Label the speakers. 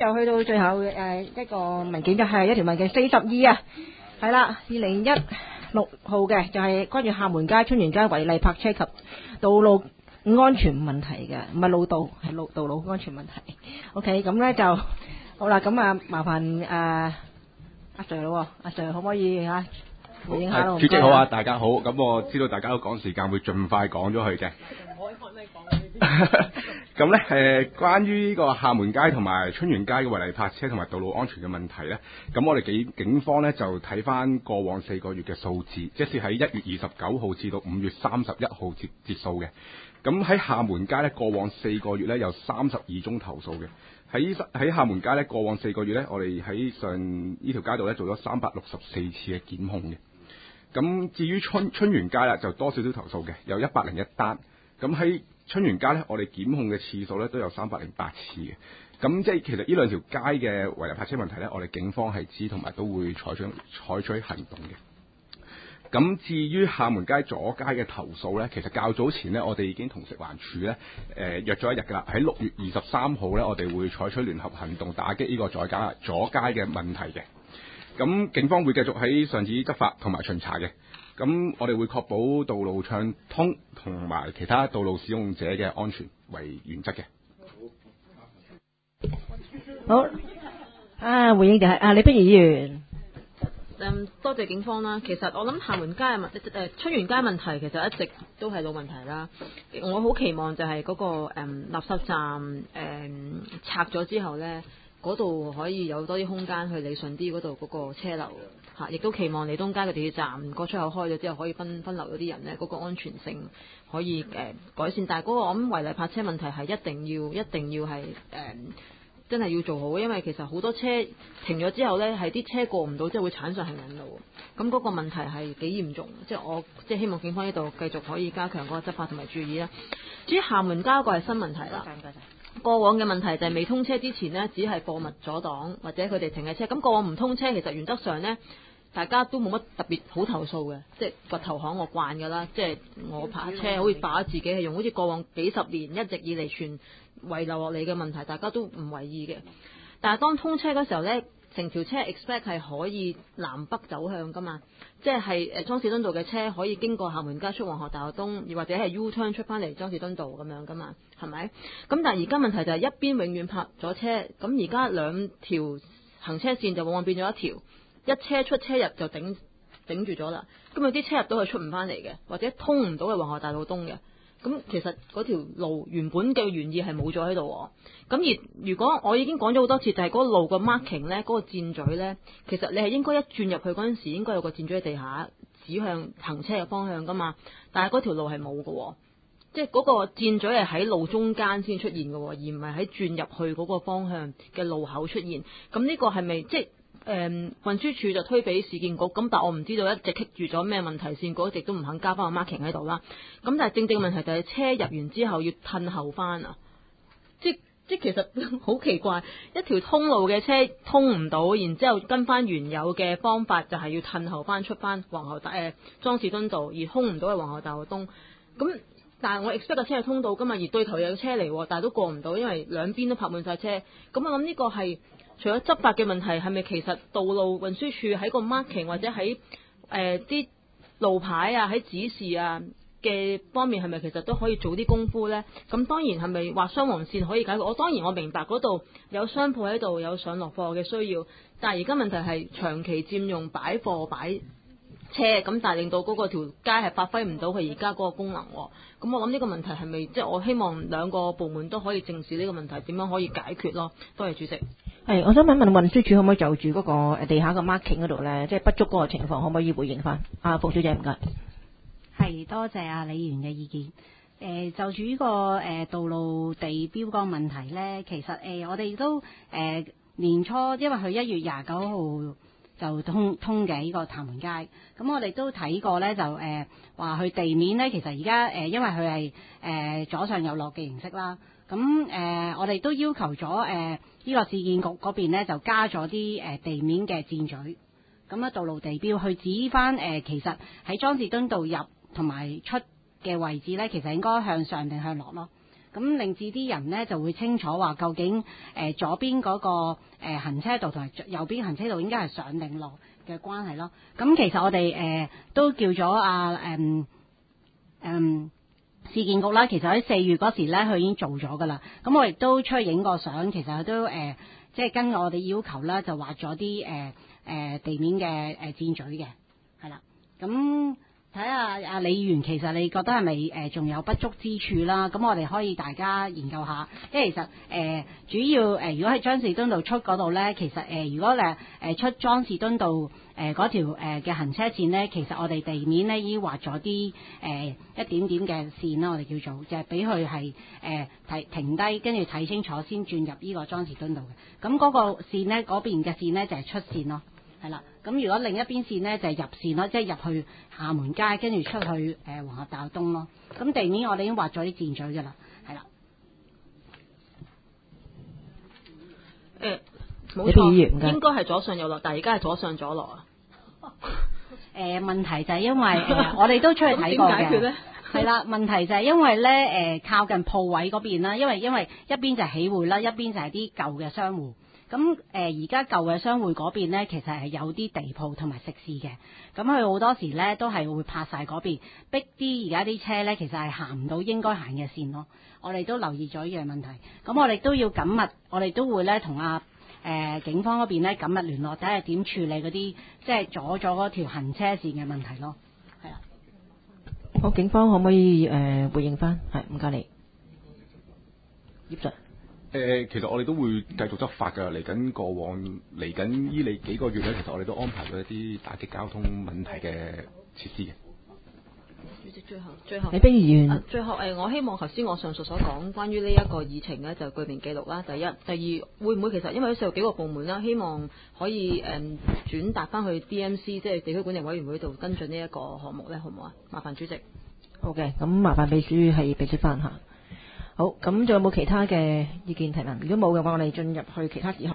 Speaker 1: 就去到最後一個文件就係一條文件42啊，係啦，2016號嘅就係關於廈門街、春園街違例泊車及道路安全問題嘅，唔係路道，係道路安全問題。OK， 咁咧就好啦，咁啊麻煩阿 Sir 咯，阿 Sir 可唔可以回應下咯？
Speaker 2: 主席好啊，大家好。咁我知道大家都趕時間，會盡快講咗佢嘅。咁咧關於呢個廈門街同埋春園街嘅違例泊車同埋道路安全嘅問題咧，咁我哋警方咧就睇翻過往4個月嘅數字，即係喺1月29號至到5月31號截數嘅。咁喺廈門街咧，過往4個月咧有32宗投訴嘅。喺廈門街咧，過往4個月咧，我哋喺呢條街道咧做咗364次嘅檢控嘅。咁至於春園街啦，就多少少投訴嘅，有101單。咁喺春園街咧，我哋檢控嘅次數咧都有308次嘅。咁即係其實呢兩條街嘅違例泊車問題咧，我哋警方係知同埋都會採取行動嘅。咁至於廈門街左街嘅投訴咧，其實較早前咧，我哋已經同食環署咧約咗一日㗎啦。喺6月23號咧，我哋會採取聯合行動，打擊呢個左街嘅問題嘅。咁警方會繼續喺上址執法同埋巡查嘅。咁我哋會確保道路暢通同埋其他道路使用者嘅安全為原則嘅。
Speaker 1: 好，回應就係李碧儀議員。
Speaker 3: 多謝警方啦。其實我諗廈門街春園街問題其實一直都係老問題啦。我好期望就係嗰個垃圾站拆咗之後呢，嗰度可以有多啲空間去理順啲嗰度嗰個車流嚇，亦都期望利東街嘅地鐵站個出口開咗之後可以分流嗰啲人呢，嗰個安全性可以改善。但係嗰個我諗違例泊車問題係一定要係真係要做好，因為其實好多車停咗之後呢，係啲車過唔到，即係會鏟上行人路。咁嗰個問題係幾嚴重，即係我希望警方呢度繼續可以加強嗰個執法同埋注意啦。至於廈門街個係新問題啦，過往嘅問題就係未通車之前呢，只係貨物阻擋或者佢哋停嘅車。咁過往唔通車，其實原則上呢，大家都冇乜特別好投訴嘅，即係個投行我慣㗎啦，即係我泊車好似把自己係用，好似過往幾十年一直以嚟傳遺留落嚟嘅問題，大家都唔為意嘅。但係當通車嗰時候呢，成條車 expect 係可以南北走向㗎嘛，即係莊士敦道嘅車可以經過廈門街出皇后大道東，或者係 U turn 出翻嚟莊士敦道咁樣㗎嘛，係咪？咁但係而家問題就係一邊永遠泊咗車，咁而家兩條行車線就往往變咗一條，一車出車入就頂住咗啦。咁有啲車入到係出唔翻嚟嘅，或者通唔到去皇后大道東嘅。咁其實嗰條路原本嘅原意係冇咗喺度。咁而如果我已經講咗好多次，就係嗰個路個 marking 呢，嗰個箭嘴呢，其實你係應該一轉入去嗰陣時，應該有個箭嘴喺地下指向行車嘅方向噶嘛。但係嗰條路係冇嘅，即係嗰個箭嘴係喺路中間先出現嘅，而唔係喺轉入去嗰個方向嘅路口出現。咁呢個係咪即係？運輸署就推俾市建局，咁但我唔知道一直棘住咗咩問題，市建局一直都唔肯加翻個 marking 喺度啦。咁但係正問題就係車入完之後要褪後翻啊！即其實好奇怪，一條通路嘅車通唔到，然之後跟翻原有嘅方法就係要褪後翻出翻莊士敦道，而通唔到去皇后大道東。咁但係我 expect 個車係通道㗎嘛，而對頭有車嚟，但係都過唔到，因為兩邊都泊滿晒車。咁我諗呢個係。除咗執法嘅問題，係咪其實道路運輸署喺個 marking 或者喺啲路牌啊、喺指示啊嘅方面，係咪其實都可以做啲功夫呢？咁當然係咪畫雙黃線可以解決？我當然我明白嗰度有商鋪喺度有上落貨嘅需要，但係而家問題係長期佔用擺貨擺車，咁但係令到嗰個條街係發揮唔到佢而家嗰個功能。咁我諗呢個問題係咪即係我希望兩個部門都可以正視呢個問題，點樣可以解決咯？多謝主席。
Speaker 1: 我想問運輸署可唔可以就住嗰個地下嘅 marking 嗰度咧，即係不足嗰個情況，可唔可以回應翻？馮小姐唔該。
Speaker 4: 係，多謝李議員嘅意見。就住呢個道路地標嗰個問題咧，其實我哋都年初，因為佢1月29號就通嘅呢個潭門街，咁我哋都睇過咧，就話佢地面咧，其實而家因為佢係左上右落嘅形式啦。咁我哋都要求咗呢個市建局嗰邊咧，就加咗啲地面嘅箭嘴，咁道路地標去指翻其實喺莊士敦道入同埋出嘅位置咧，其實應該向上定向落咯。 咁令至啲人咧就會清楚話究竟左邊嗰個行車道同埋右邊行車道應該係上定落嘅關係咯。咁其實我哋都叫咗市建局啦，其實喺4月嗰時咧，佢已經做咗噶啦。咁我亦都出去影過相，其實佢都即係跟我哋要求啦，就畫咗啲地面嘅箭嘴嘅，係啦。咁睇下阿李議員，其實你覺得係咪仲有不足之處啦？咁我哋可以大家研究下，因為其實主要如果喺莊士敦道出嗰度咧，其實如果出莊士敦道嗰條嘅行車線咧，其實我哋地面咧已經畫咗啲一點點嘅線啦，我哋叫做就係俾佢係停低，跟住睇清楚先轉入呢個莊士敦道嘅。咁嗰個線咧，嗰邊嘅線咧就係出線咯。係啦，咁如果另一邊線咧就係入線咯，即係入去廈門街，跟住出去皇后大道東咯。咁地面我哋已經畫咗啲箭嘴㗎啦，係啦。
Speaker 3: 冇錯，應該係左上右落，但係而家係左上左落啊。
Speaker 4: 問題就係因為我哋都出去睇過嘅。係啦，問題就係因為咧靠近鋪位嗰邊啦，因為一邊就係喜匯啦，一邊就係啲舊嘅商戶。咁而家舊嘅商會嗰邊咧，其實係有啲地鋪同埋食肆嘅。咁佢好多時咧都係會拍晒嗰邊，逼啲而家啲車咧，其實係行唔到應該行嘅線咯。我哋都留意咗呢樣問題。咁我哋都要緊密，我哋都會咧同警方嗰邊咧緊密聯絡，睇下點處理嗰啲即係阻咗嗰條行車線嘅問題咯。係啊。
Speaker 1: 好，警方可唔可以回應翻？係，唔該你。葉 Sir。
Speaker 2: 其實我哋都會繼續執法㗎。嚟緊呢幾個月咧，其實我哋都安排咗一啲打擊交通問題嘅設施嘅。
Speaker 3: 主席，最後，
Speaker 1: 李冰議員，
Speaker 3: 最後我希望頭先我上述所講關於呢一個議程咧，就據名記錄啦。第一，第二，會唔會其實因為有幾個部門啦，希望可以轉達翻去 DMC，即係地區管理委員會度跟進呢一個項目咧，好唔好啊？麻煩主席。
Speaker 1: 好嘅，咁麻煩秘書係秘書翻下。好，咁仲有冇其他嘅意見提問？如果冇嘅話，我哋進入去其他事項。